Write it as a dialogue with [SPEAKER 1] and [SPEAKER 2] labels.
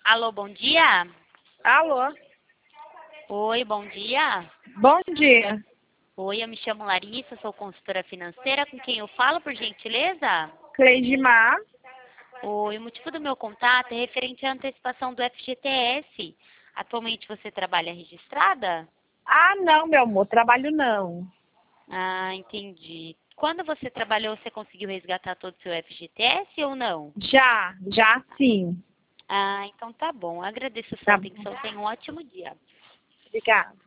[SPEAKER 1] Alô, bom dia?
[SPEAKER 2] Alô,
[SPEAKER 1] Oi, bom dia.
[SPEAKER 2] bom dia.
[SPEAKER 1] Oi, eu me chamo Larissa, sou consultora financeira. Com quem eu falo, por gentileza?
[SPEAKER 2] Cleidimar.
[SPEAKER 1] Oi, o motivo do meu contato é referente à antecipação do FGTS. Atualmente você trabalha registrada?
[SPEAKER 2] Ah, não, meu amor, trabalho não.
[SPEAKER 1] Ah, entendi. Quando você trabalhou, você conseguiu resgatar todo o seu FGTS ou não?
[SPEAKER 2] Já sim.
[SPEAKER 1] Ah, então tá bom. Agradeço a sua
[SPEAKER 2] Tá bom.
[SPEAKER 1] atenção. Tenha um ótimo dia.
[SPEAKER 2] Obrigada.